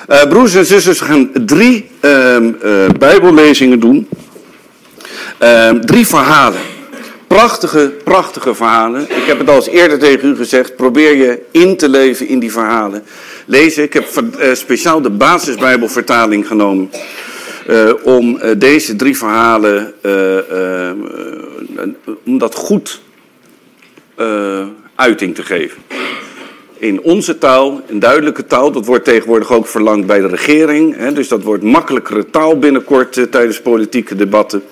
Broers en zusters, we gaan 3 bijbellezingen doen. 3 verhalen. Prachtige verhalen. Ik heb het al eens eerder tegen u gezegd. Probeer je in te leven in die verhalen. Lezen. Ik heb speciaal de basisbijbelvertaling genomen. Om deze 3 verhalen, om dat goed uiting te geven. In onze taal, in duidelijke taal, dat wordt tegenwoordig ook verlangd bij de regering. Hè, dus dat wordt makkelijkere taal binnenkort tijdens politieke debatten.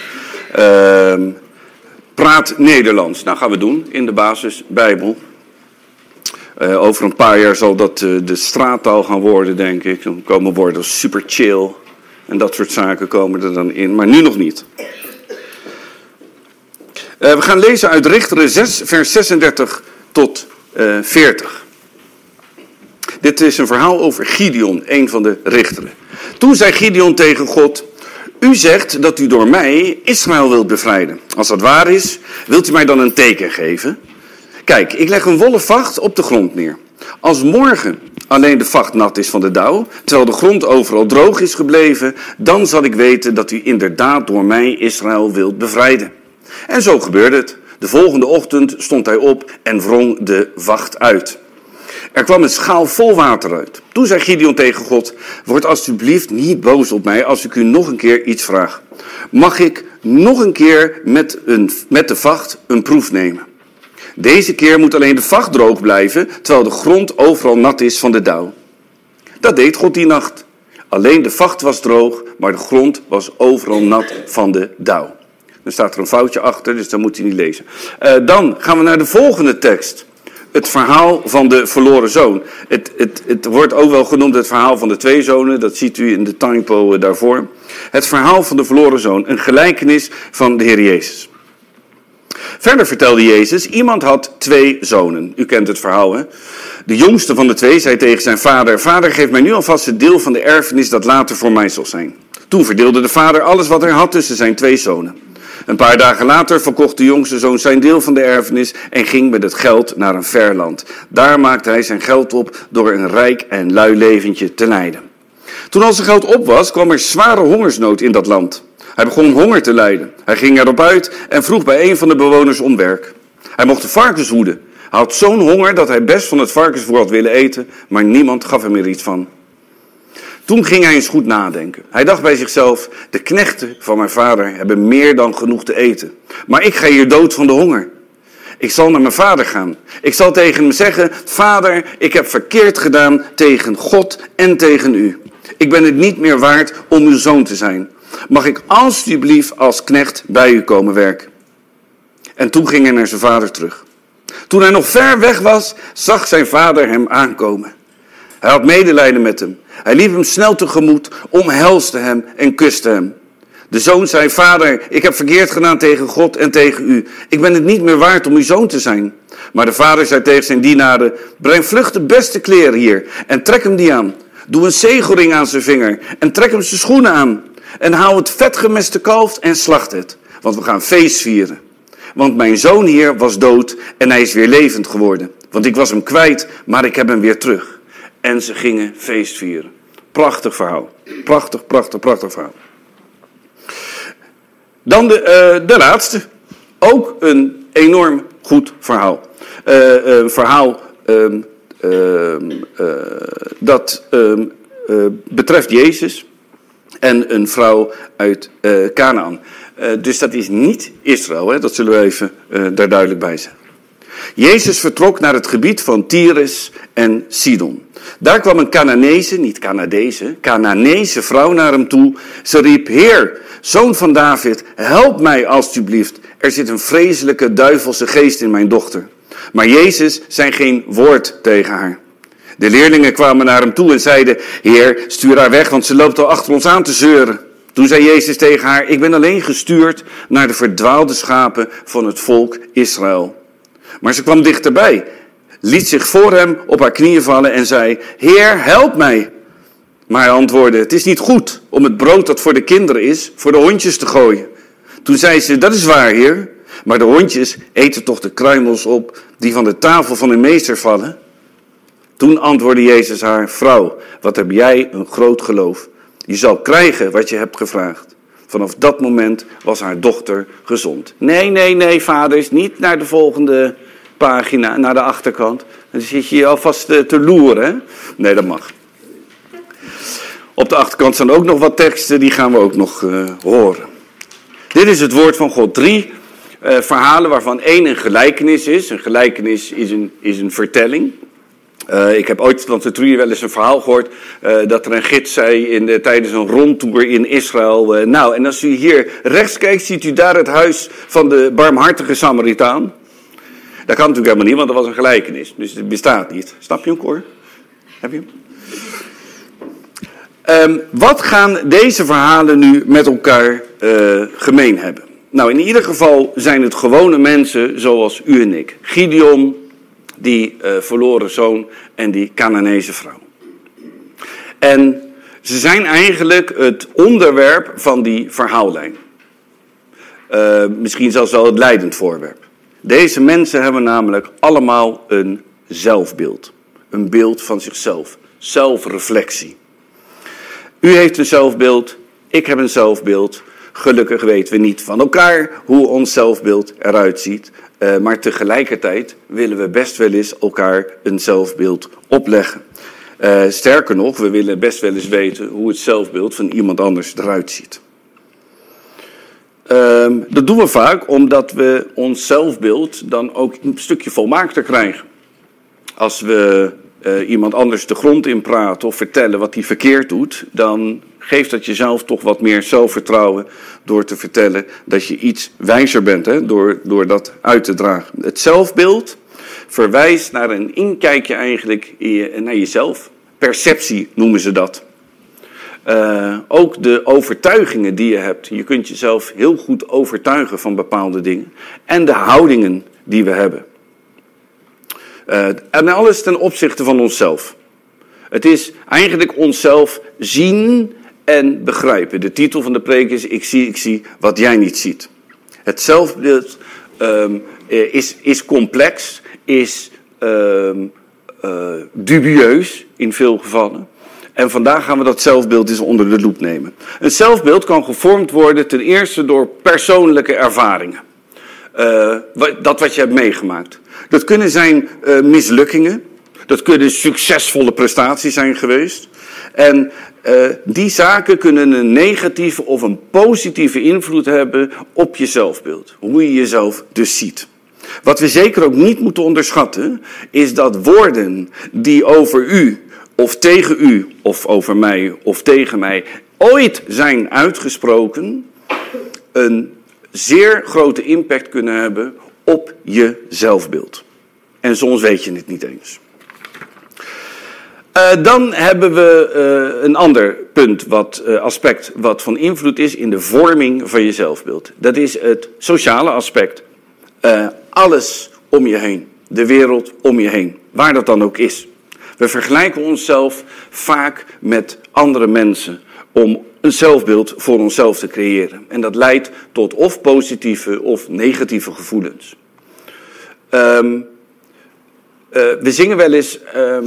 Praat Nederlands. Nou, gaan we doen in de basisbijbel. Over een paar jaar zal dat de straattaal gaan worden, denk ik. Dan komen woorden als super chill en dat soort zaken komen er dan in, maar nu nog niet. We gaan lezen uit Richteren 6, vers 36 tot 40. Dit is een verhaal over Gideon, een van de richteren. Toen zei Gideon tegen God: U zegt dat u door mij Israël wilt bevrijden. Als dat waar is, wilt u mij dan een teken geven? Kijk, ik leg een wollen vacht op de grond neer. Als morgen alleen de vacht nat is van de dauw, terwijl de grond overal droog is gebleven, dan zal ik weten dat u inderdaad door mij Israël wilt bevrijden. En zo gebeurde het. De volgende ochtend stond hij op en wrong de vacht uit. Er kwam een schaal vol water uit. Toen zei Gideon tegen God: Word alstublieft niet boos op mij als ik u nog een keer iets vraag. Mag ik nog een keer met de vacht een proef nemen? Deze keer moet alleen de vacht droog blijven, terwijl de grond overal nat is van de dauw. Dat deed God die nacht. Alleen de vacht was droog, maar de grond was overal nat van de dauw. Er staat er een foutje achter, dus dat moet u niet lezen. Dan gaan we naar de volgende tekst. Het verhaal van de verloren zoon. Het wordt ook wel genoemd het verhaal van de 2 zonen. Dat ziet u in de typo daarvoor. Het verhaal van de verloren zoon. Een gelijkenis van de Heer Jezus. Verder vertelde Jezus: Iemand had 2 zonen. U kent het verhaal, hè? De jongste van de 2 zei tegen zijn vader: Vader, geef mij nu alvast het deel van de erfenis dat later voor mij zal zijn. Toen verdeelde de vader alles wat hij had tussen zijn 2 zonen. Een paar dagen later verkocht de jongste zoon zijn deel van de erfenis en ging met het geld naar een ver land. Daar maakte hij zijn geld op door een rijk en lui leventje te leiden. Toen al zijn geld op was, kwam er zware hongersnood in dat land. Hij begon honger te lijden. Hij ging erop uit en vroeg bij een van de bewoners om werk. Hij mocht de varkens hoeden. Hij had zo'n honger dat hij best van het varkensvoer had willen eten, maar niemand gaf hem er iets van. Toen ging hij eens goed nadenken. Hij dacht bij zichzelf: de knechten van mijn vader hebben meer dan genoeg te eten. Maar ik ga hier dood van de honger. Ik zal naar mijn vader gaan. Ik zal tegen hem zeggen: Vader, ik heb verkeerd gedaan tegen God en tegen u. Ik ben het niet meer waard om uw zoon te zijn. Mag ik alstublieft als knecht bij u komen werken? En toen ging hij naar zijn vader terug. Toen hij nog ver weg was, zag zijn vader hem aankomen. Hij had medelijden met hem. Hij liep hem snel tegemoet, omhelsde hem en kuste hem. De zoon zei: Vader, ik heb verkeerd gedaan tegen God en tegen u. Ik ben het niet meer waard om uw zoon te zijn. Maar de vader zei tegen zijn dienaren: Breng vlug de beste kleren hier en trek hem die aan. Doe een zegelring aan zijn vinger en trek hem zijn schoenen aan. En hou het vetgemeste kalf en slacht het, want we gaan feest vieren. Want mijn zoon hier was dood en hij is weer levend geworden. Want ik was hem kwijt, maar ik heb hem weer terug. En ze gingen feest vieren. Prachtig verhaal. Prachtig verhaal. Dan de laatste. Ook een enorm goed verhaal. Een verhaal dat betreft Jezus en een vrouw uit Kanaan. Dus dat is niet Israël, hè? Dat zullen we even daar duidelijk bij zeggen. Jezus vertrok naar het gebied van Tyrus en Sidon. Daar kwam een Canaanese, niet Canadese, Canaanese vrouw naar hem toe. Ze riep: Heer, zoon van David, help mij alstublieft. Er zit een vreselijke duivelse geest in mijn dochter. Maar Jezus zei geen woord tegen haar. De leerlingen kwamen naar hem toe en zeiden: Heer, stuur haar weg, want ze loopt al achter ons aan te zeuren. Toen zei Jezus tegen haar: Ik ben alleen gestuurd naar de verdwaalde schapen van het volk Israël. Maar ze kwam dichterbij, liet zich voor hem op haar knieën vallen en zei: Heer, help mij. Maar hij antwoordde: Het is niet goed om het brood dat voor de kinderen is, voor de hondjes te gooien. Toen zei ze: Dat is waar, Heer. Maar de hondjes eten toch de kruimels op die van de tafel van hun meester vallen? Toen antwoordde Jezus haar: vrouw, wat heb jij een groot geloof. Je zal krijgen wat je hebt gevraagd. Vanaf dat moment was haar dochter gezond. Nee, vaders, niet naar de volgende pagina, naar de achterkant. Dan zit je alvast te loeren, hè? Nee, dat mag. Op de achterkant staan ook nog wat teksten, die gaan we ook nog horen. Dit is het woord van God. 3 verhalen waarvan 1 een gelijkenis is. Een gelijkenis is een vertelling. Ik heb ooit van de Truie wel eens een verhaal gehoord dat er een gids zei tijdens een rondtour in Israël. En als u hier rechts kijkt, ziet u daar het huis van de barmhartige Samaritaan. Dat kan natuurlijk helemaal niet, want dat was een gelijkenis. Dus het bestaat niet. Snap je hem, Cor? Heb je hem? Wat gaan deze verhalen nu met elkaar gemeen hebben? Nou, in ieder geval zijn het gewone mensen zoals u en ik. Gideon, die verloren zoon en die Canaanese vrouw. En ze zijn eigenlijk het onderwerp van die verhaallijn. Misschien zelfs wel het leidend voorwerp. Deze mensen hebben namelijk allemaal een zelfbeeld. Een beeld van zichzelf. Zelfreflectie. U heeft een zelfbeeld, ik heb een zelfbeeld. Gelukkig weten we niet van elkaar hoe ons zelfbeeld eruit ziet. Maar tegelijkertijd willen we best wel eens elkaar een zelfbeeld opleggen. Sterker nog, we willen best wel eens weten hoe het zelfbeeld van iemand anders eruit ziet. Dat doen we vaak omdat we ons zelfbeeld dan ook een stukje volmaakter krijgen. Als we iemand anders de grond in praten of vertellen wat hij verkeerd doet, dan geeft dat jezelf toch wat meer zelfvertrouwen door te vertellen dat je iets wijzer bent, hè? Door dat uit te dragen. Het zelfbeeld verwijst naar een inkijkje eigenlijk naar jezelf. Perceptie noemen ze dat. Ook de overtuigingen die je hebt. Je kunt jezelf heel goed overtuigen van bepaalde dingen. En de houdingen die we hebben. En alles ten opzichte van onszelf. Het is eigenlijk onszelf zien en begrijpen. De titel van de preek is: ik zie wat jij niet ziet. Het zelfbeeld is complex, is dubieus in veel gevallen. En vandaag gaan we dat zelfbeeld eens onder de loep nemen. Een zelfbeeld kan gevormd worden ten eerste door persoonlijke ervaringen. Dat wat je hebt meegemaakt. Dat kunnen zijn mislukkingen. Dat kunnen succesvolle prestaties zijn geweest. En die zaken kunnen een negatieve of een positieve invloed hebben op je zelfbeeld. Hoe je jezelf dus ziet. Wat we zeker ook niet moeten onderschatten, is dat woorden die over u of tegen u of over mij of tegen mij ooit zijn uitgesproken, een zeer grote impact kunnen hebben op je zelfbeeld. En soms weet je het niet eens. Dan hebben we een ander punt, aspect wat van invloed is in de vorming van je zelfbeeld. Dat is het sociale aspect. Alles om je heen, de wereld om je heen, waar dat dan ook is. We vergelijken onszelf vaak met andere mensen om een zelfbeeld voor onszelf te creëren. En dat leidt tot of positieve of negatieve gevoelens. We zingen wel eens,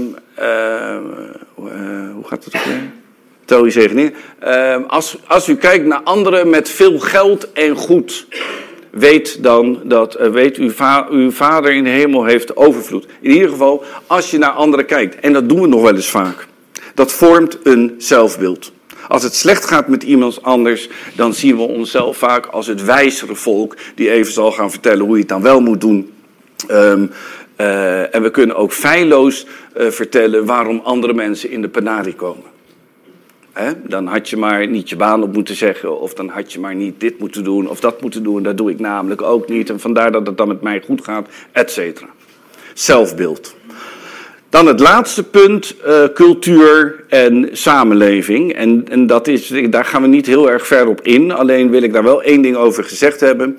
hoe gaat het ook weer? Tel je zegen neer. Als u kijkt naar anderen met veel geld en goed, weet dan dat uw vader in de hemel heeft overvloed. In ieder geval, als je naar anderen kijkt, en dat doen we nog wel eens vaak, dat vormt een zelfbeeld. Als het slecht gaat met iemand anders, dan zien we onszelf vaak als het wijzere volk die even zal gaan vertellen hoe je het dan wel moet doen. En we kunnen ook feilloos vertellen waarom andere mensen in de penarie komen. Dan had je maar niet je baan op moeten zeggen, of dan had je maar niet dit moeten doen of dat moeten doen. Dat doe ik namelijk ook niet en vandaar dat het dan met mij goed gaat, et cetera. Zelfbeeld. Dan het laatste punt, cultuur en samenleving. En dat is, daar gaan we niet heel erg ver op in. Alleen wil ik daar wel één ding over gezegd hebben.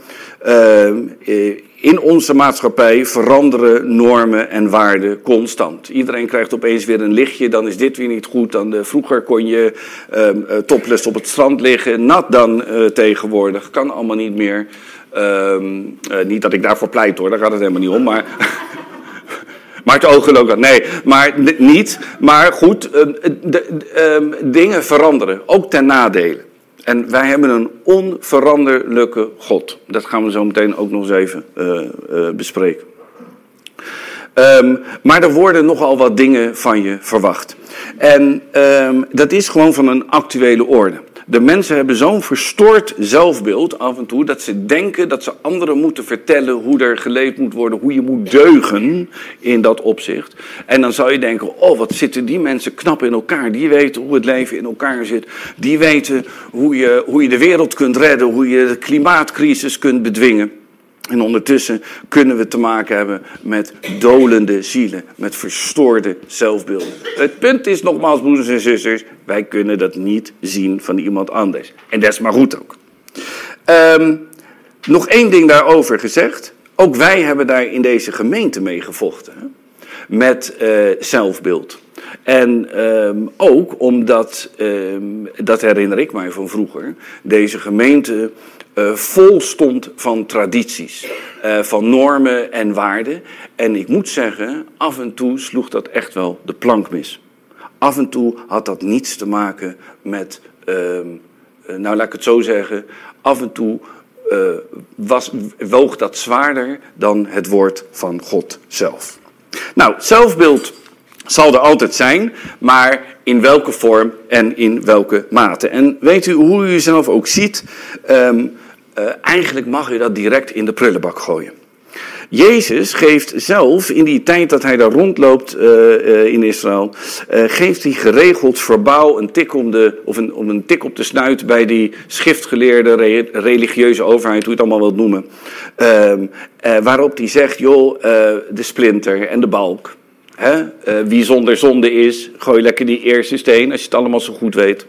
In onze maatschappij veranderen normen en waarden constant. Iedereen krijgt opeens weer een lichtje, dan is dit weer niet goed. Vroeger kon je topless op het strand liggen, nat dan tegenwoordig. Kan allemaal niet meer. Niet dat ik daarvoor pleit hoor, daar gaat het helemaal niet om. Maar Maar het oog ook. Nee, maar niet. Maar goed, dingen veranderen. Ook ten nadele. En wij hebben een onveranderlijke God. Dat gaan we zo meteen ook nog eens even bespreken. Maar er worden nogal wat dingen van je verwacht. En dat is gewoon van een actuele orde. De mensen hebben zo'n verstoord zelfbeeld af en toe, dat ze denken dat ze anderen moeten vertellen hoe er geleefd moet worden, hoe je moet deugen in dat opzicht. En dan zou je denken, oh wat zitten die mensen knap in elkaar, die weten hoe het leven in elkaar zit. Die weten hoe je de wereld kunt redden, hoe je de klimaatcrisis kunt bedwingen. En ondertussen kunnen we te maken hebben met dolende zielen, met verstoorde zelfbeelden. Het punt is nogmaals, broeders en zusters, wij kunnen dat niet zien van iemand anders. En dat is maar goed ook. Nog één ding daarover gezegd. Ook wij hebben daar in deze gemeente mee gevochten. Hè? Met zelfbeeld. En ook omdat, dat herinner ik mij van vroeger, deze gemeente vol stond van tradities, van normen en waarden. En ik moet zeggen, af en toe sloeg dat echt wel de plank mis. Af en toe had dat niets te maken met, nou laat ik het zo zeggen, af en toe woog dat zwaarder dan het woord van God zelf. Nou, zelfbeeld zal er altijd zijn, maar in welke vorm en in welke mate. En weet u hoe u jezelf ook ziet, eigenlijk mag u dat direct in de prullenbak gooien. Jezus geeft zelf, in die tijd dat hij daar rondloopt in Israël, geeft hij geregeld verbaal een tik om een tik op de snuit bij die schriftgeleerde religieuze overheid, hoe je het allemaal wilt noemen. Waarop hij zegt, joh, de splinter en de balk. Wie zonder zonde is, gooi lekker die eerste steen, als je het allemaal zo goed weet.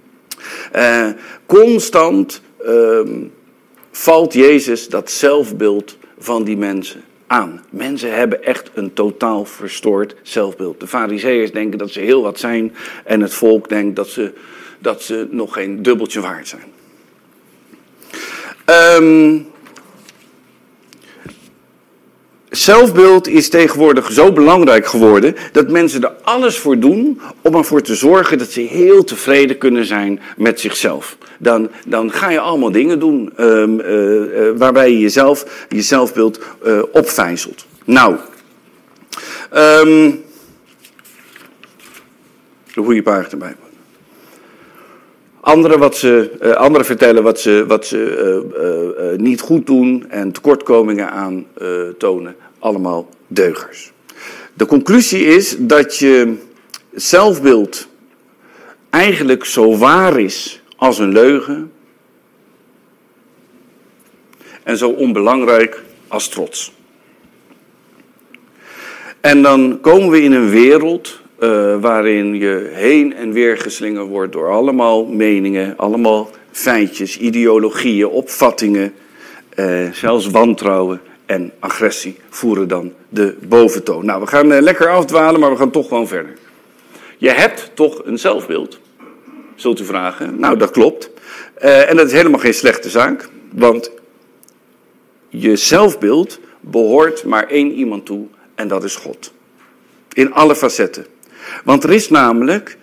Constant valt Jezus dat zelfbeeld van die mensen aan. Mensen hebben echt een totaal verstoord zelfbeeld. De Farizeeërs denken dat ze heel wat zijn en het volk denkt dat ze nog geen dubbeltje waard zijn. Zelfbeeld is tegenwoordig zo belangrijk geworden dat mensen er alles voor doen om ervoor te zorgen dat ze heel tevreden kunnen zijn met zichzelf. Dan ga je allemaal dingen doen waarbij je je zelfbeeld opvijzelt. Nou, de goede pagina erbij. Anderen vertellen wat ze niet goed doen en tekortkomingen aantonen. Allemaal deugers. De conclusie is dat je zelfbeeld eigenlijk zo waar is als een leugen. En zo onbelangrijk als trots. En dan komen we in een wereld waarin je heen en weer geslingerd wordt door allemaal meningen, allemaal feitjes, ideologieën, opvattingen, zelfs wantrouwen en agressie voeren dan de boventoon. Nou, we gaan lekker afdwalen, maar we gaan toch gewoon verder. Je hebt toch een zelfbeeld, zult u vragen. Nou, dat klopt. En dat is helemaal geen slechte zaak, want je zelfbeeld behoort maar één iemand toe en dat is God. In alle facetten. Want er is namelijk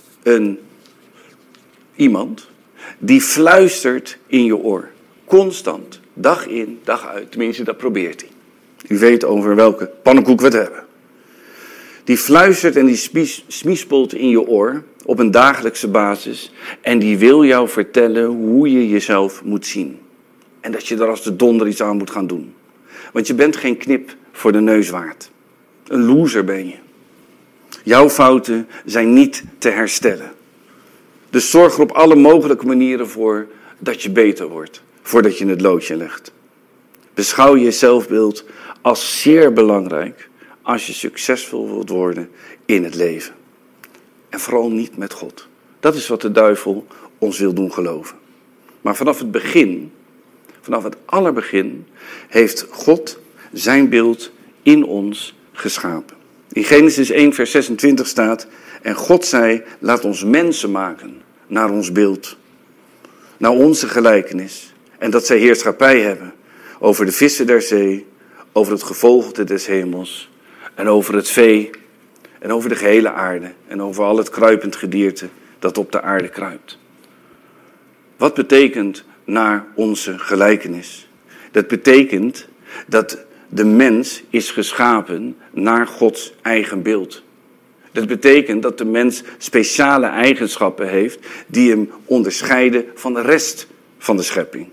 iemand die fluistert in je oor. Constant. Dag in, dag uit. Tenminste, dat probeert hij. U weet over welke pannenkoek we het hebben. Die fluistert en die smispelt in je oor op een dagelijkse basis. En die wil jou vertellen hoe je jezelf moet zien. En dat je er als de donder iets aan moet gaan doen. Want je bent geen knip voor de neus waard. Een loser ben je. Jouw fouten zijn niet te herstellen. Dus zorg er op alle mogelijke manieren voor dat je beter wordt. Voordat je het loodje legt. Beschouw je zelfbeeld als zeer belangrijk als je succesvol wilt worden in het leven. En vooral niet met God. Dat is wat de duivel ons wil doen geloven. Maar vanaf het begin, vanaf het allerbegin, heeft God zijn beeld in ons geschapen. In Genesis 1 vers 26 staat, en God zei, laat ons mensen maken naar ons beeld, naar onze gelijkenis. En dat zij heerschappij hebben over de vissen der zee, over het gevogelte des hemels, en over het vee en over de gehele aarde en over al het kruipend gedierte dat op de aarde kruipt. Wat betekent naar onze gelijkenis? Dat betekent dat de mens is geschapen naar Gods eigen beeld. Dat betekent dat de mens speciale eigenschappen heeft die hem onderscheiden van de rest van de schepping.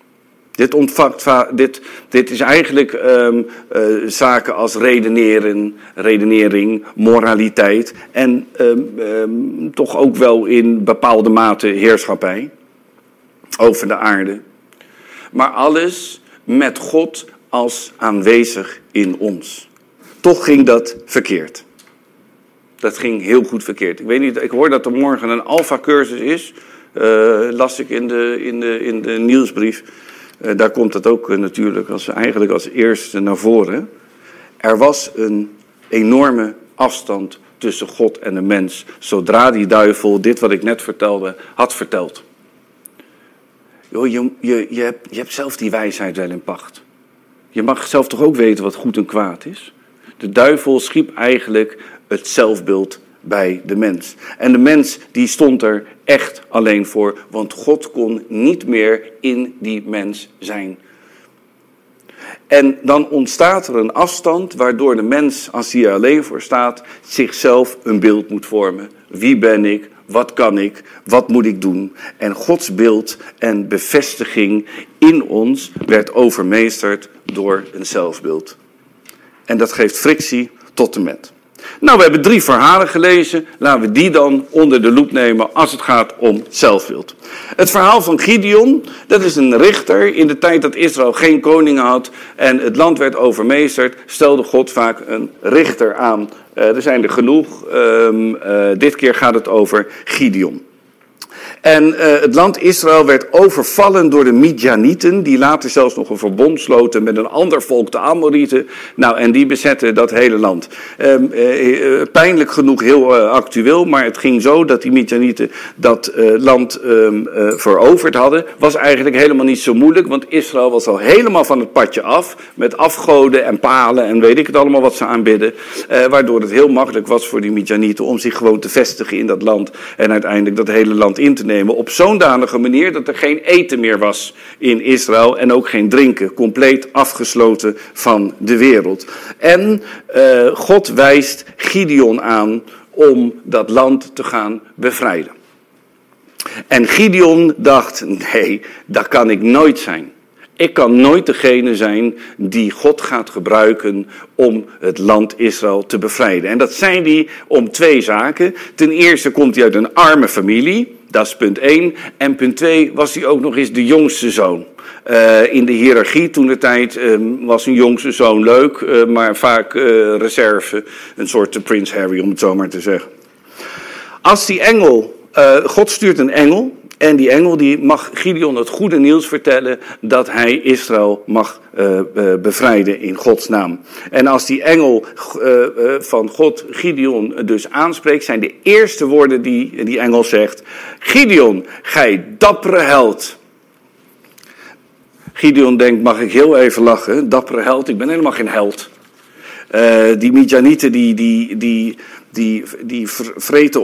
Dit is eigenlijk zaken als redenering, moraliteit en toch ook wel in bepaalde mate heerschappij over de aarde. Maar alles met God als aanwezig in ons. Toch ging dat verkeerd. Dat ging heel goed verkeerd. Ik weet niet, ik hoor dat er morgen een alfa-cursus is. Las ik in de nieuwsbrief. Daar komt het ook natuurlijk eigenlijk als eerste naar voren. Er was een enorme afstand tussen God en de mens. Zodra die duivel dit wat ik net vertelde had verteld. Je hebt zelf die wijsheid wel in pacht. Je mag zelf toch ook weten wat goed en kwaad is. De duivel schiep eigenlijk het zelfbeeld bij de mens. En de mens die stond er echt alleen voor, want God kon niet meer in die mens zijn. En dan ontstaat er een afstand waardoor de mens, als hij er alleen voor staat, zichzelf een beeld moet vormen. Wie ben ik? Wat kan ik? Wat moet ik doen? En Gods beeld en bevestiging in ons werd overmeesterd door een zelfbeeld. En dat geeft frictie tot en met. Nou, we hebben 3 verhalen gelezen. Laten we die dan onder de loep nemen als het gaat om zelfbeeld. Het verhaal van Gideon, dat is een richter. In de tijd dat Israël geen koning had en het land werd overmeesterd, stelde God vaak een richter aan. Er zijn er genoeg. Dit keer gaat het over Gideon. En het land Israël werd overvallen door de Midjanieten, die later zelfs nog een verbond sloten met een ander volk, de Amorieten. Nou, en die bezetten dat hele land. Pijnlijk genoeg heel actueel, maar het ging zo dat die Midjanieten dat land veroverd hadden. Was eigenlijk helemaal niet zo moeilijk, want Israël was al helemaal van het padje af, met afgoden en palen en weet ik het allemaal wat ze aanbidden. Waardoor het heel makkelijk was voor die Midjanieten om zich gewoon te vestigen in dat land en uiteindelijk dat hele land in te nemen op zo'n danige manier dat er geen eten meer was in Israël en ook geen drinken, compleet afgesloten van de wereld. En God wijst Gideon aan om dat land te gaan bevrijden. En Gideon dacht, nee, dat kan ik nooit zijn. Ik kan nooit degene zijn die God gaat gebruiken om het land Israël te bevrijden. En dat zei hij om 2 zaken. Ten eerste komt hij uit een arme familie, dat is punt 1. En punt 2 was hij ook nog eens de jongste zoon. In de hiërarchie toen de tijd was een jongste zoon leuk, maar vaak reserve. Een soort Prins Harry om het zo maar te zeggen. Als die engel, God stuurt een engel. En die engel die mag Gideon het goede nieuws vertellen dat hij Israël mag bevrijden in Gods naam. En als die engel van God Gideon dus aanspreekt, zijn de eerste woorden die die engel zegt: Gideon, gij dappere held. Gideon denkt, mag ik heel even lachen, dappere held, ik ben helemaal geen held. Die Midjanieten die vreten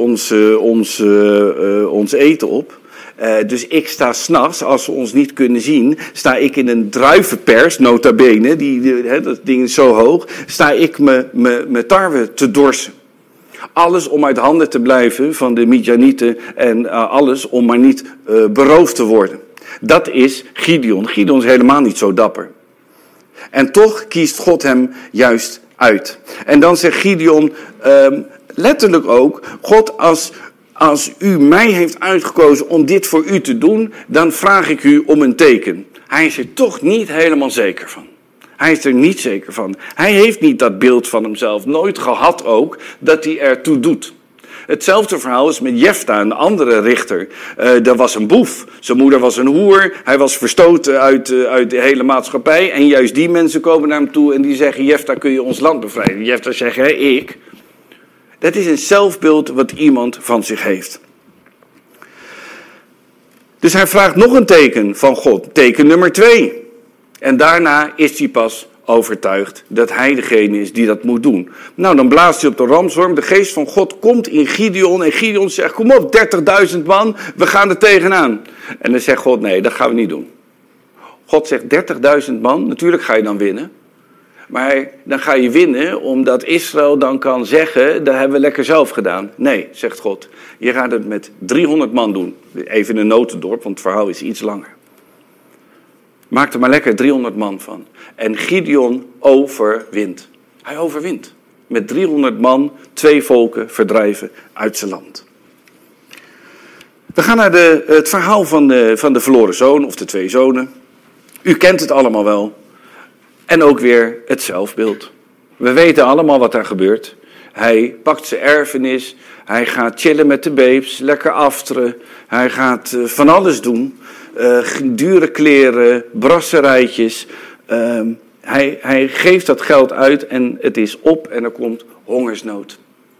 ons eten op. Dus ik sta 's nachts, als ze ons niet kunnen zien, sta ik in een druivenpers, nota bene, dat ding is zo hoog, sta ik me tarwe te dorsen. Alles om uit handen te blijven van de Midjanieten en alles om maar niet beroofd te worden. Dat is Gideon. Gideon is helemaal niet zo dapper. En toch kiest God hem juist uit. En dan zegt Gideon letterlijk ook, God, als u mij heeft uitgekozen om dit voor u te doen, dan vraag ik u om een teken. Hij is er toch niet helemaal zeker van. Hij is er niet zeker van. Hij heeft niet dat beeld van hemzelf, nooit gehad ook, dat hij ertoe doet. Hetzelfde verhaal is met Jefta, een andere richter. Dat was een boef. Zijn moeder was een hoer. Hij was verstoten uit de hele maatschappij. En juist die mensen komen naar hem toe en die zeggen, Jefta, kun je ons land bevrijden? Jefta zegt, ik. Dat is een zelfbeeld wat iemand van zich heeft. Dus hij vraagt nog een teken van God. Teken nummer 2. En daarna is hij pas overtuigd dat hij degene is die dat moet doen. Nou, dan blaast hij op de ramshoorn. De geest van God komt in Gideon. En Gideon zegt, kom op, 30.000 man, we gaan er tegenaan. En dan zegt God, nee, dat gaan we niet doen. God zegt 30.000 man, natuurlijk ga je dan winnen. Maar dan ga je winnen omdat Israël dan kan zeggen, dat hebben we lekker zelf gedaan. Nee, zegt God, je gaat het met 300 man doen. Even in een notendorp, want het verhaal is iets langer. Maak er maar lekker 300 man van. En Gideon overwint. Hij overwint. Met 300 man 2 volken verdrijven uit zijn land. We gaan naar het verhaal van de verloren zoon of de 2 zonen. U kent het allemaal wel. En ook weer het zelfbeeld. We weten allemaal wat daar gebeurt. Hij pakt zijn erfenis. Hij gaat chillen met de babes. Lekker afteren. Hij gaat van alles doen. Dure kleren. Brasserijtjes. Hij geeft dat geld uit en het is op en er komt hongersnood.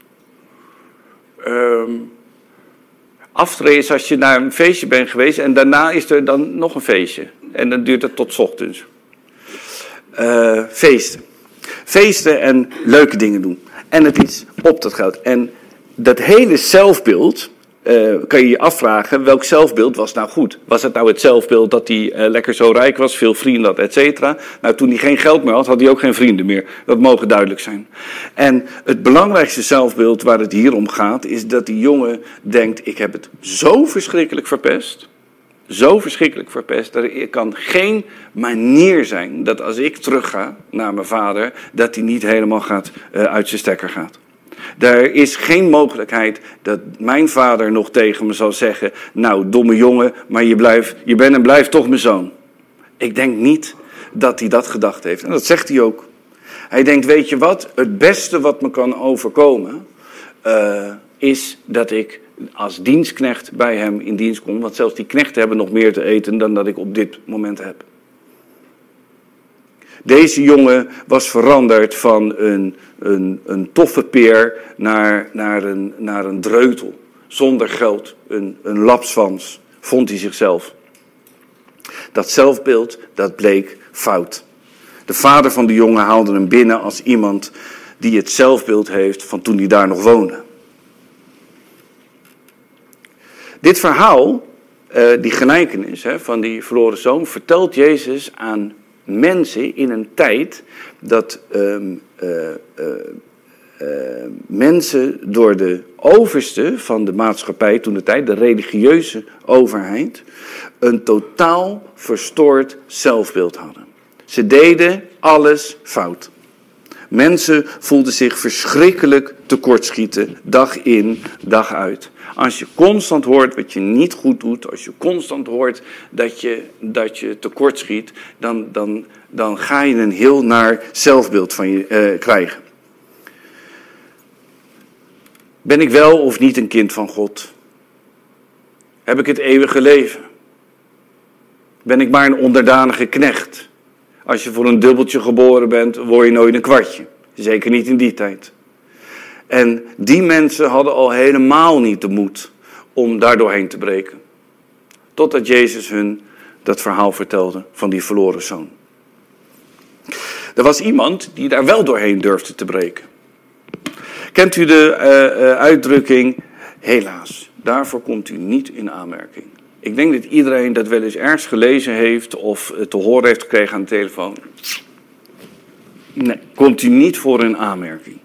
Afteren is als je naar een feestje bent geweest en daarna is er dan nog een feestje. En dan duurt het tot 's ochtends. Feesten. Feesten en leuke dingen doen. En het is op dat geld. En dat hele zelfbeeld, kan je je afvragen, welk zelfbeeld was nou goed? Was het nou het zelfbeeld dat hij lekker zo rijk was, veel vrienden had, et cetera? Nou, toen hij geen geld meer had, had hij ook geen vrienden meer. Dat mogen duidelijk zijn. En het belangrijkste zelfbeeld waar het hier om gaat, is dat die jongen denkt, ik heb het zo verschrikkelijk verpest. Zo verschrikkelijk verpest. Er kan geen manier zijn dat als ik terugga naar mijn vader, dat hij niet helemaal uit zijn stekker gaat. Er is geen mogelijkheid dat mijn vader nog tegen me zal zeggen, nou domme jongen, maar je bent en blijft toch mijn zoon. Ik denk niet dat hij dat gedacht heeft. En dat zegt hij ook. Hij denkt, weet je wat, het beste wat me kan overkomen, is dat ik als dienstknecht bij hem in dienst kom. Want zelfs die knechten hebben nog meer te eten dan dat ik op dit moment heb. Deze jongen was veranderd van een toffe peer naar een dreutel. Zonder geld, een lapswans, vond hij zichzelf. Dat zelfbeeld, dat bleek fout. De vader van de jongen haalde hem binnen als iemand die het zelfbeeld heeft van toen hij daar nog woonde. Dit verhaal, die gelijkenis van die verloren zoon, vertelt Jezus aan mensen in een tijd dat mensen door de overste van de maatschappij, toen de tijd, de religieuze overheid, een totaal verstoord zelfbeeld hadden. Ze deden alles fout. Mensen voelden zich verschrikkelijk tekortschieten, dag in, dag uit. Als je constant hoort wat je niet goed doet, als je constant hoort dat je tekortschiet, dan ga je een heel naar zelfbeeld van je krijgen. Ben ik wel of niet een kind van God? Heb ik het eeuwige leven? Ben ik maar een onderdanige knecht? Als je voor een dubbeltje geboren bent, word je nooit een kwartje. Zeker niet in die tijd. En die mensen hadden al helemaal niet de moed om daar doorheen te breken. Totdat Jezus hun dat verhaal vertelde van die verloren zoon. Er was iemand die daar wel doorheen durfde te breken. Kent u de uitdrukking, helaas, daarvoor komt u niet in aanmerking. Ik denk dat iedereen dat wel eens ergens gelezen heeft of te horen heeft gekregen aan de telefoon. Nee, komt u niet voor in aanmerking.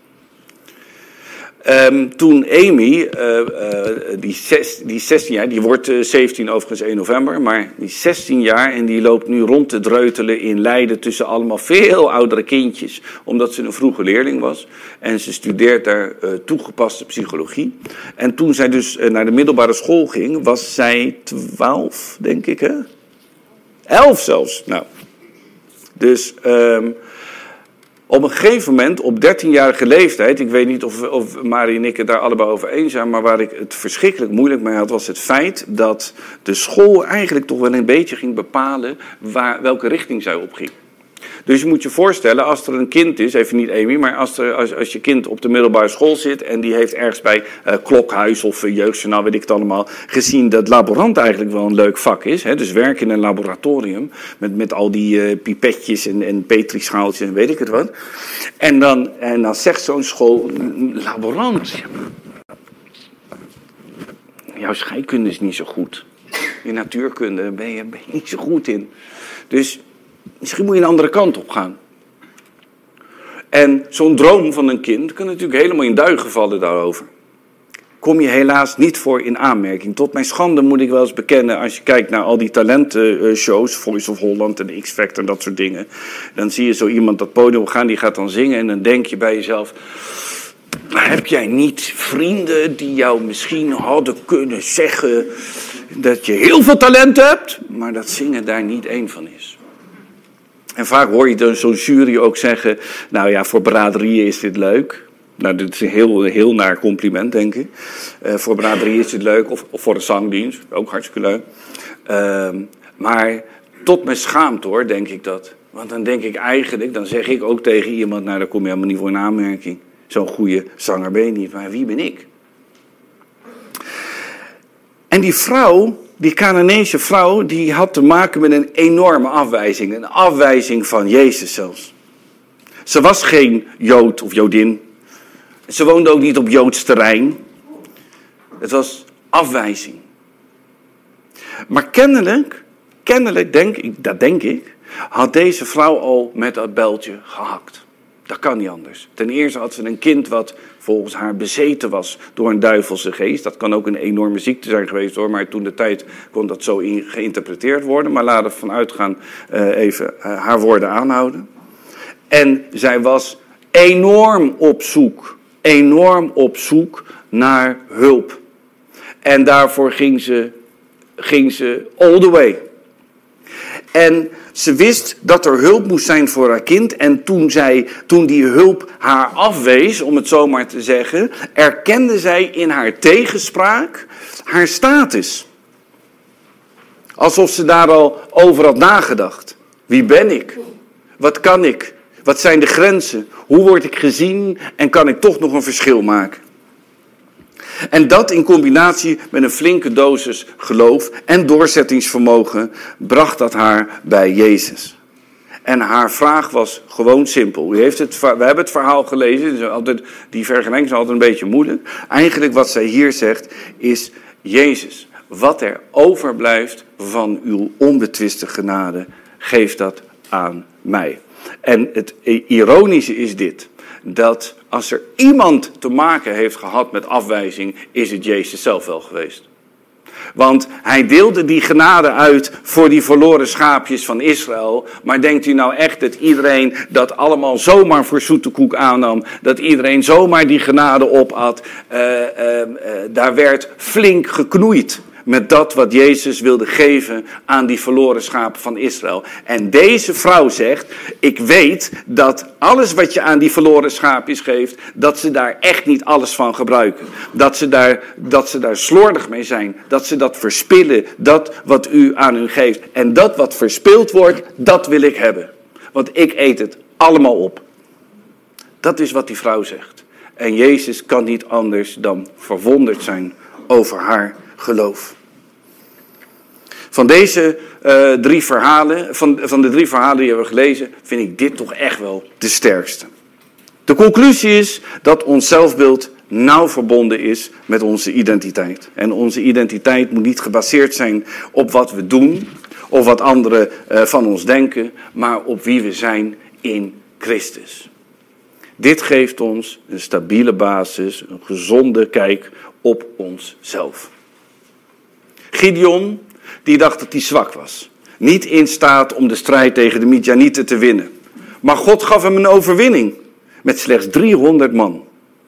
Toen Amy, die 16 jaar, die wordt 17 overigens 1 november, maar die 16 jaar en die loopt nu rond te dreutelen in Leiden tussen allemaal veel oudere kindjes, omdat ze een vroege leerling was. En ze studeert daar toegepaste psychologie. En toen zij dus naar de middelbare school ging, was zij 12, denk ik, hè? 11 zelfs, nou. Dus op een gegeven moment, op 13-jarige leeftijd, ik weet niet of Marie en ik het daar allebei over eens zijn, maar waar ik het verschrikkelijk moeilijk mee had, was het feit dat de school eigenlijk toch wel een beetje ging bepalen welke richting zij opging. Dus je moet je voorstellen, als er een kind is, even niet Amy, maar als je kind op de middelbare school zit en die heeft ergens bij Klokhuis of Jeugdjournaal, weet ik het allemaal, gezien dat laborant eigenlijk wel een leuk vak is. Hè? Dus werken in een laboratorium met al die pipetjes en petrischaaltjes en weet ik het wat. En dan zegt zo'n school, laborant, jouw scheikunde is niet zo goed. Je natuurkunde ben je niet zo goed in. Dus misschien moet je een andere kant op gaan. En zo'n droom van een kind kan natuurlijk helemaal in duigen vallen daarover. Kom je helaas niet voor in aanmerking. Tot mijn schande moet ik wel eens bekennen, als je kijkt naar al die talentenshows, Voice of Holland en X-Factor en dat soort dingen. Dan zie je zo iemand dat podium gaan, die gaat dan zingen en dan denk je bij jezelf, heb jij niet vrienden die jou misschien hadden kunnen zeggen dat je heel veel talent hebt, maar dat zingen daar niet één van is. En vaak hoor je dan zo'n jury ook zeggen, nou ja, voor braderieën is dit leuk. Nou, dit is een heel naar compliment, denk ik. Voor braderieën is dit leuk, of voor de zangdienst, ook hartstikke leuk. Maar tot mijn schaamte hoor, denk ik dat. Want dan denk ik eigenlijk, dan zeg ik ook tegen iemand, nou daar kom je helemaal niet voor in aanmerking. Zo'n goede zanger ben je niet, maar wie ben ik? En die vrouw, die Canaanese vrouw, die had te maken met een enorme afwijzing. Een afwijzing van Jezus zelfs. Ze was geen Jood of Jodin. Ze woonde ook niet op Joods terrein. Het was afwijzing. Maar kennelijk denk ik, had deze vrouw al met dat bijltje gehakt. Dat kan niet anders. Ten eerste had ze een kind wat volgens haar bezeten was door een duivelse geest. Dat kan ook een enorme ziekte zijn geweest hoor, maar toen de tijd kon dat zo geïnterpreteerd worden. Maar laten we vanuit gaan even haar woorden aanhouden. En zij was enorm op zoek naar hulp. En daarvoor ging ze all the way. En ze wist dat er hulp moest zijn voor haar kind. En toen die hulp haar afwees, om het zo maar te zeggen, erkende zij in haar tegenspraak haar status. Alsof ze daar al over had nagedacht. Wie ben ik? Wat kan ik? Wat zijn de grenzen? Hoe word ik gezien? En kan ik toch nog een verschil maken? En dat in combinatie met een flinke dosis geloof en doorzettingsvermogen bracht dat haar bij Jezus. En haar vraag was gewoon simpel. We hebben het verhaal gelezen, dus die vergelijking is altijd een beetje moeilijk. Eigenlijk wat zij hier zegt is, Jezus, wat er overblijft van uw onbetwiste genade, geef dat aan mij. En het ironische is dit, dat als er iemand te maken heeft gehad met afwijzing, is het Jezus zelf wel geweest. Want hij deelde die genade uit voor die verloren schaapjes van Israël. Maar denkt u nou echt dat iedereen dat allemaal zomaar voor zoete koek aannam? Dat iedereen zomaar die genade opat? Daar werd flink geknoeid met dat wat Jezus wilde geven aan die verloren schapen van Israël. En deze vrouw zegt, ik weet dat alles wat je aan die verloren schaapjes geeft, dat ze daar echt niet alles van gebruiken. Dat ze daar slordig mee zijn. Dat ze dat verspillen, dat wat u aan hun geeft. En dat wat verspild wordt, dat wil ik hebben. Want ik eet het allemaal op. Dat is wat die vrouw zegt. En Jezus kan niet anders dan verwonderd zijn over haar geloof. Van deze drie verhalen, van de 3 verhalen die we hebben gelezen, vind ik dit toch echt wel de sterkste. De conclusie is dat ons zelfbeeld nauw verbonden is met onze identiteit. En onze identiteit moet niet gebaseerd zijn op wat we doen of wat anderen van ons denken, maar op wie we zijn in Christus. Dit geeft ons een stabiele basis, een gezonde kijk op onszelf. Gideon, die dacht dat hij zwak was. Niet in staat om de strijd tegen de Midjanieten te winnen. Maar God gaf hem een overwinning. Met slechts 300 man.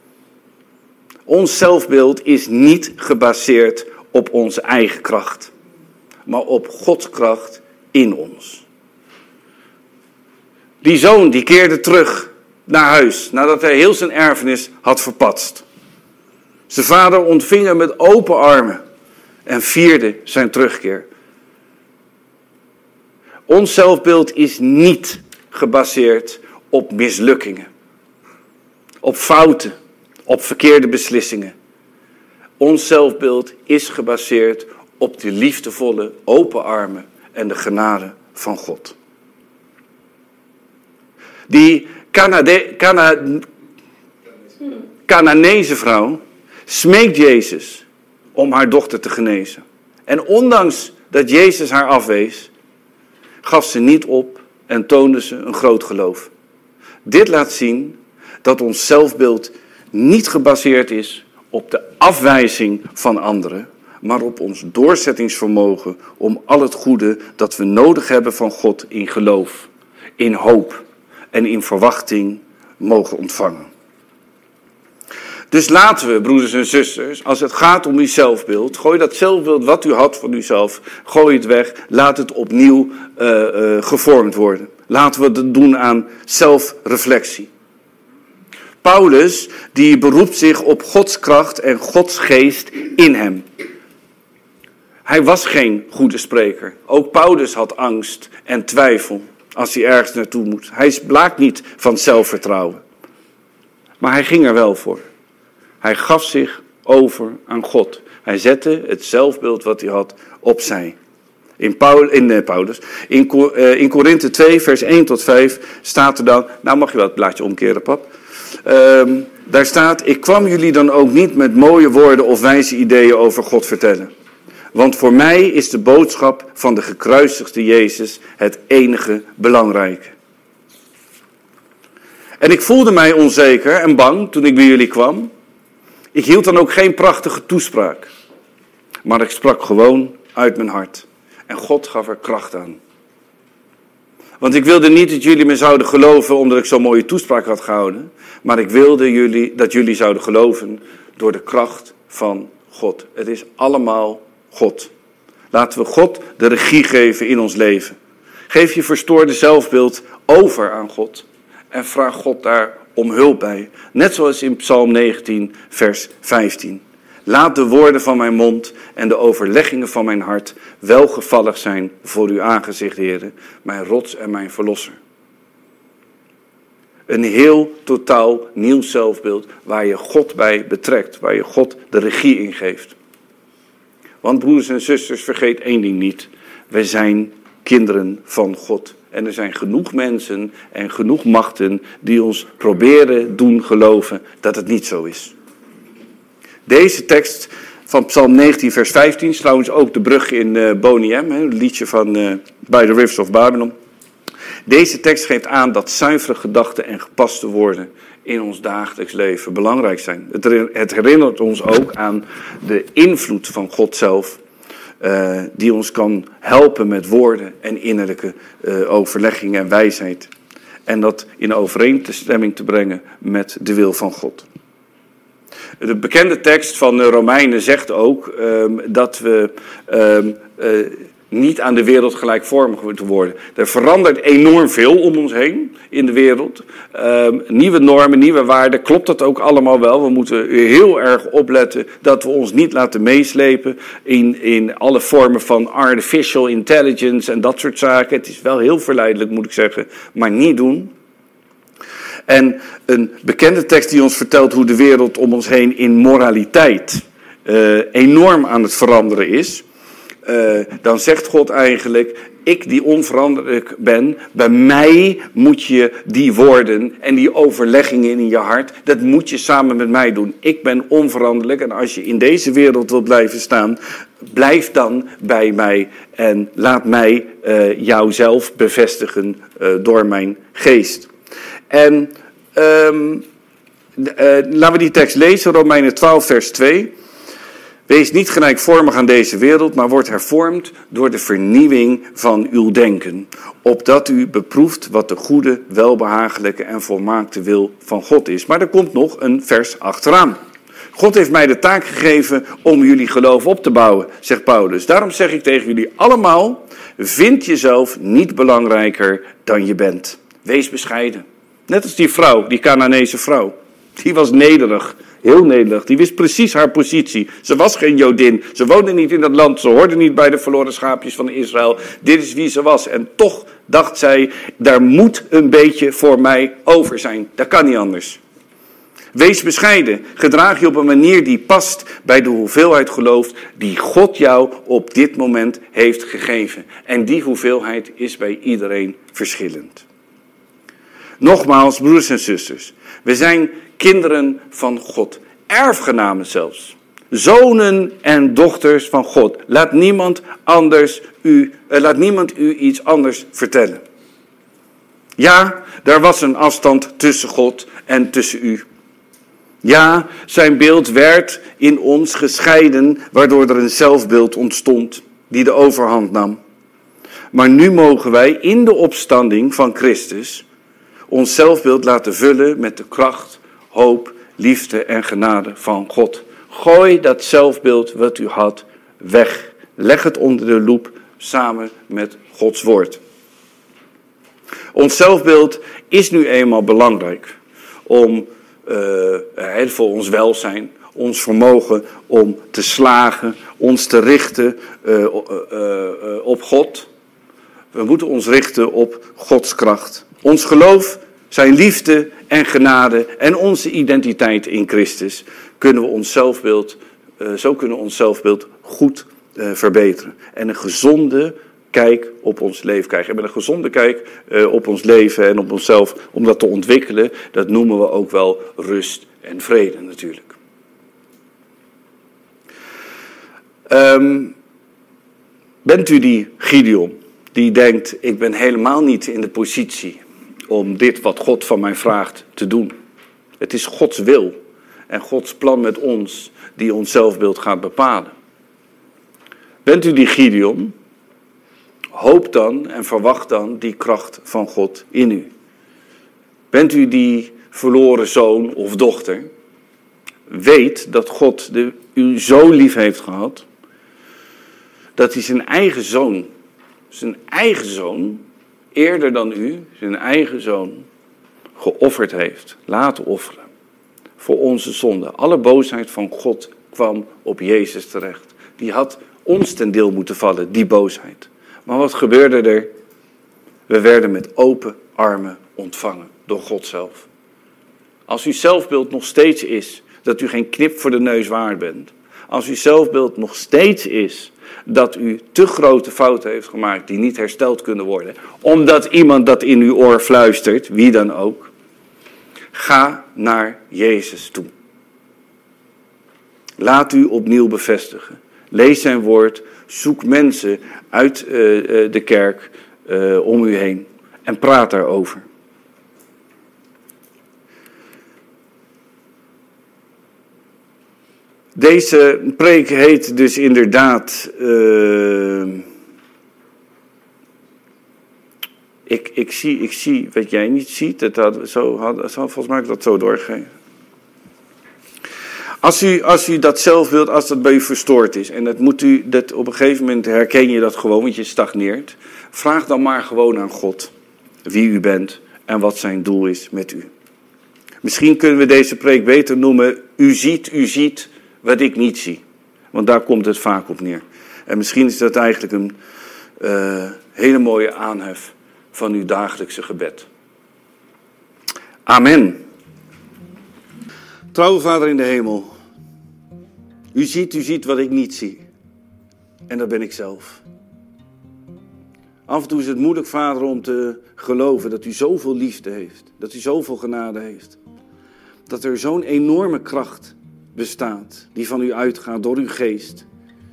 Ons zelfbeeld is niet gebaseerd op onze eigen kracht. Maar op Gods kracht in ons. Die zoon die keerde terug naar huis. Nadat hij heel zijn erfenis had verpatst. Zijn vader ontving hem met open armen. En vierde zijn terugkeer. Ons zelfbeeld is niet gebaseerd op mislukkingen, op fouten, op verkeerde beslissingen. Ons zelfbeeld is gebaseerd op de liefdevolle, open armen en de genade van God. Die Canaanese vrouw smeekt Jezus om haar dochter te genezen. En ondanks dat Jezus haar afwees, gaf ze niet op en toonde ze een groot geloof. Dit laat zien dat ons zelfbeeld niet gebaseerd is op de afwijzing van anderen, maar op ons doorzettingsvermogen om al het goede dat we nodig hebben van God in geloof, in hoop en in verwachting mogen ontvangen. Dus laten we, broeders en zusters, als het gaat om uw zelfbeeld, gooi dat zelfbeeld wat u had van uzelf, gooi het weg, laat het opnieuw gevormd worden. Laten we het doen aan zelfreflectie. Paulus, die beroept zich op Gods kracht en Gods geest in hem. Hij was geen goede spreker. Ook Paulus had angst en twijfel als hij ergens naartoe moet. Hij blaakt niet van zelfvertrouwen. Maar hij ging er wel voor. Hij gaf zich over aan God. Hij zette het zelfbeeld wat hij had opzij. In Korinthe 2, vers 1 tot 5 staat er dan... Nou mag je wel het blaadje omkeren, pap. Daar staat... Ik kwam jullie dan ook niet met mooie woorden of wijze ideeën over God vertellen. Want voor mij is de boodschap van de gekruisigde Jezus het enige belangrijke. En ik voelde mij onzeker en bang toen ik bij jullie kwam. Ik hield dan ook geen prachtige toespraak. Maar ik sprak gewoon uit mijn hart. En God gaf er kracht aan. Want ik wilde niet dat jullie me zouden geloven omdat ik zo'n mooie toespraak had gehouden. Maar ik wilde dat jullie zouden geloven door de kracht van God. Het is allemaal God. Laten we God de regie geven in ons leven. Geef je verstoorde zelfbeeld over aan God. En vraag God daar om hulp bij. Net zoals in Psalm 19, vers 15. Laat de woorden van mijn mond en de overleggingen van mijn hart welgevallig zijn voor uw aangezicht, Heere, mijn rots en mijn verlosser. Een heel totaal nieuw zelfbeeld waar je God bij betrekt, waar je God de regie in geeft. Want broeders en zusters, vergeet één ding niet. Wij zijn kinderen van God. En er zijn genoeg mensen en genoeg machten die ons proberen doen geloven dat het niet zo is. Deze tekst van Psalm 19 vers 15 is trouwens ook de brug in Boney M, het liedje van By the Rivers of Babylon. Deze tekst geeft aan dat zuivere gedachten en gepaste woorden in ons dagelijks leven belangrijk zijn. Het herinnert ons ook aan de invloed van God zelf, die ons kan helpen met woorden en innerlijke overlegging en wijsheid. En dat in overeenstemming te brengen met de wil van God. De bekende tekst van de Romeinen zegt ook dat we niet aan de wereld gelijkvormig moeten worden. Er verandert enorm veel om ons heen in de wereld. Nieuwe normen, nieuwe waarden, klopt dat ook allemaal wel. We moeten heel erg opletten dat we ons niet laten meeslepen in alle vormen van artificial intelligence en dat soort zaken. Het is wel heel verleidelijk, moet ik zeggen, maar niet doen. En een bekende tekst die ons vertelt hoe de wereld om ons heen in moraliteit enorm aan het veranderen is. Dan zegt God eigenlijk, ik die onveranderlijk ben, bij mij moet je die woorden en die overleggingen in je hart, dat moet je samen met mij doen. Ik ben onveranderlijk en als je in deze wereld wilt blijven staan, blijf dan bij mij en laat mij jouzelf bevestigen door mijn geest. En laten we die tekst lezen, Romeinen 12 vers 2. Wees niet gelijkvormig aan deze wereld, maar word hervormd door de vernieuwing van uw denken. Opdat u beproeft wat de goede, welbehagelijke en volmaakte wil van God is. Maar er komt nog een vers achteraan. God heeft mij de taak gegeven om jullie geloof op te bouwen, zegt Paulus. Daarom zeg ik tegen jullie allemaal, vind jezelf niet belangrijker dan je bent. Wees bescheiden. Net als die vrouw, die Canaanese vrouw. Die was nederig Heel Nederland, die wist precies haar positie. Ze was geen Jodin, ze woonde niet in dat land, ze hoorde niet bij de verloren schaapjes van Israël. Dit is wie ze was. En toch dacht zij, daar moet een beetje voor mij over zijn. Dat kan niet anders. Wees bescheiden, gedraag je op een manier die past bij de hoeveelheid geloof die God jou op dit moment heeft gegeven. En die hoeveelheid is bij iedereen verschillend. Nogmaals, broeders en zusters, we zijn kinderen van God, erfgenamen zelfs. Zonen en dochters van God. Laat niemand u iets anders vertellen. Ja, daar was een afstand tussen God en tussen u. Ja, zijn beeld werd in ons gescheiden, waardoor er een zelfbeeld ontstond die de overhand nam. Maar nu mogen wij in de opstanding van Christus ons zelfbeeld laten vullen met de kracht, hoop, liefde en genade van God. Gooi dat zelfbeeld wat u had weg. Leg het onder de loep samen met Gods woord. Ons zelfbeeld is nu eenmaal belangrijk om voor ons welzijn, ons vermogen om te slagen, ons te richten op God. We moeten ons richten op Gods kracht. Ons geloof, zijn liefde en genade en onze identiteit in Christus kunnen we ons zelfbeeld, zo kunnen we ons zelfbeeld goed verbeteren. En een gezonde kijk op ons leven krijgen. En met een gezonde kijk op ons leven en op onszelf, om dat te ontwikkelen, dat noemen we ook wel rust en vrede natuurlijk. Bent u die Gideon die denkt, ik ben helemaal niet in de positie om dit wat God van mij vraagt te doen. Het is Gods wil en Gods plan met ons die ons zelfbeeld gaat bepalen. Bent u die Gideon? Hoop dan en verwacht dan die kracht van God in u. Bent u die verloren zoon of dochter? Weet dat God u zo lief heeft gehad, dat hij zijn eigen zoon, eerder dan u, zijn eigen zoon, geofferd heeft, laten offeren. Voor onze zonde. Alle boosheid van God kwam op Jezus terecht. Die had ons ten deel moeten vallen, die boosheid. Maar wat gebeurde er? We werden met open armen ontvangen door God zelf. Als uw zelfbeeld nog steeds is dat u geen knip voor de neus waard bent. Als uw zelfbeeld nog steeds is dat u te grote fouten heeft gemaakt die niet hersteld kunnen worden. Omdat iemand dat in uw oor fluistert, wie dan ook. Ga naar Jezus toe. Laat u opnieuw bevestigen. Lees zijn woord. Zoek mensen uit de kerk om u heen. En praat daarover. Deze preek heet dus inderdaad... Ik zie wat jij niet ziet. Volgens mij heb ik dat zo doorgegeven. Als u dat zelfbeeld, als dat bij u verstoord is, en dat op een gegeven moment herken je dat gewoon, want je stagneert. Vraag dan maar gewoon aan God wie u bent en wat zijn doel is met u. Misschien kunnen we deze preek beter noemen, u ziet wat ik niet zie. Want daar komt het vaak op neer. En misschien is dat eigenlijk een hele mooie aanhef van uw dagelijkse gebed. Amen. Trouwe Vader in de hemel. U ziet wat ik niet zie. En dat ben ik zelf. Af en toe is het moeilijk, Vader, om te geloven dat u zoveel liefde heeft. Dat u zoveel genade heeft. Dat er zo'n enorme kracht bestaat die van u uitgaat door uw geest.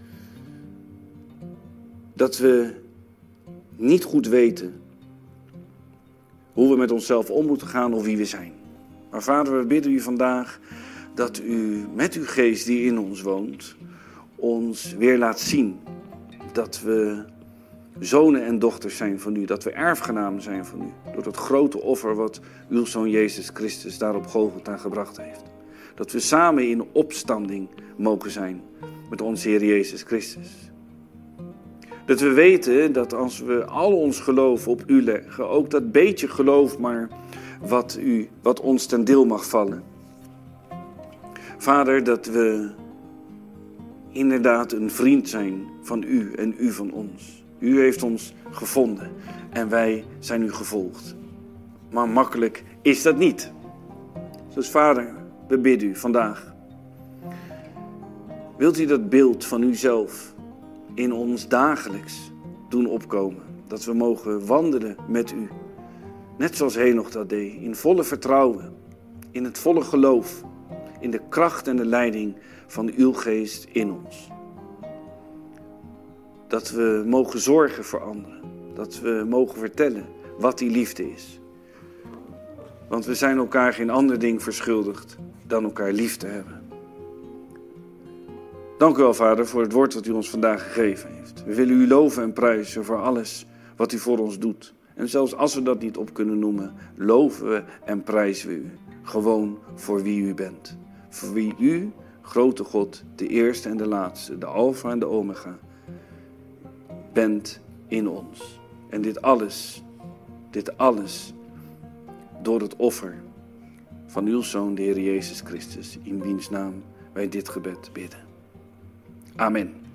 Dat we niet goed weten hoe we met onszelf om moeten gaan of wie we zijn. Maar Vader, we bidden u vandaag dat u met uw geest die in ons woont, ons weer laat zien dat we zonen en dochters zijn van u, dat we erfgenamen zijn van u. Door dat grote offer wat uw Zoon Jezus Christus daar op Golgotha gebracht heeft. Dat we samen in opstanding mogen zijn met onze Heer Jezus Christus. Dat we weten dat als we al ons geloof op u leggen, ook dat beetje geloof maar wat ons ten deel mag vallen. Vader, dat we inderdaad een vriend zijn van u en u van ons. U heeft ons gevonden en wij zijn u gevolgd. Maar makkelijk is dat niet. Dus Vader, we bidden u vandaag. Wilt u dat beeld van uzelf in ons dagelijks doen opkomen? Dat we mogen wandelen met u. Net zoals Henoch dat deed. In volle vertrouwen. In het volle geloof. In de kracht en de leiding van uw geest in ons. Dat we mogen zorgen voor anderen. Dat we mogen vertellen wat die liefde is. Want we zijn elkaar geen ander ding verschuldigd dan elkaar lief te hebben. Dank u wel, Vader, voor het woord dat u ons vandaag gegeven heeft. We willen u loven en prijzen voor alles wat u voor ons doet. En zelfs als we dat niet op kunnen noemen, loven we en prijzen we u. Gewoon voor wie u bent. Voor wie u, grote God, de eerste en de laatste, de alfa en de omega, bent in ons. En dit alles door het offer van uw Zoon, de Heer Jezus Christus, in wiens naam wij dit gebed bidden. Amen.